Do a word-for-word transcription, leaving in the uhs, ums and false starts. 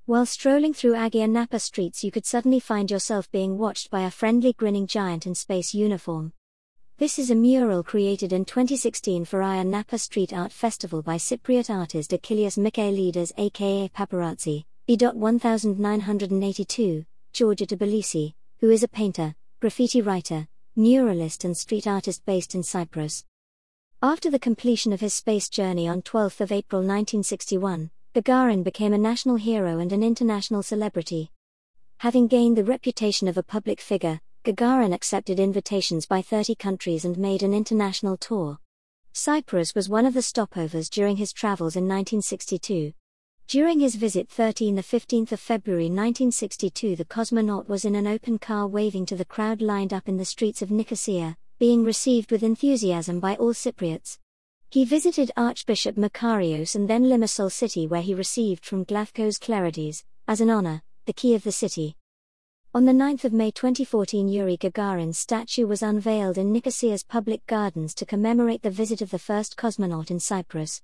While strolling through Ayia Napa streets, you could suddenly find yourself being watched by a friendly grinning giant in space uniform. This is a mural created in twenty sixteen for Ayia Napa Street Art Festival by Cypriot artist Achilles Michaelides aka Paparazzi, E nineteen eighty-two, Georgia Tbilisi, who is a painter, graffiti writer, muralist and street artist based in Cyprus. After the completion of his space journey on twelfth of April nineteen sixty-one, Gagarin became a national hero and an international celebrity. Having gained the reputation of a public figure, Gagarin accepted invitations by thirty countries and made an international tour. Cyprus was one of the stopovers during his travels in nineteen sixty-two. During his visit thirteenth to fifteenth of February nineteen sixty-two, the cosmonaut was in an open car waving to the crowd lined up in the streets of Nicosia, being received with enthusiasm by all Cypriots. He visited Archbishop Makarios and then Limassol city, where he received from Glafkos Clerides, as an honor, the key of the city. On the ninth of May twenty fourteen, Yuri Gagarin's statue was unveiled in Nicosia's public gardens to commemorate the visit of the first cosmonaut in Cyprus.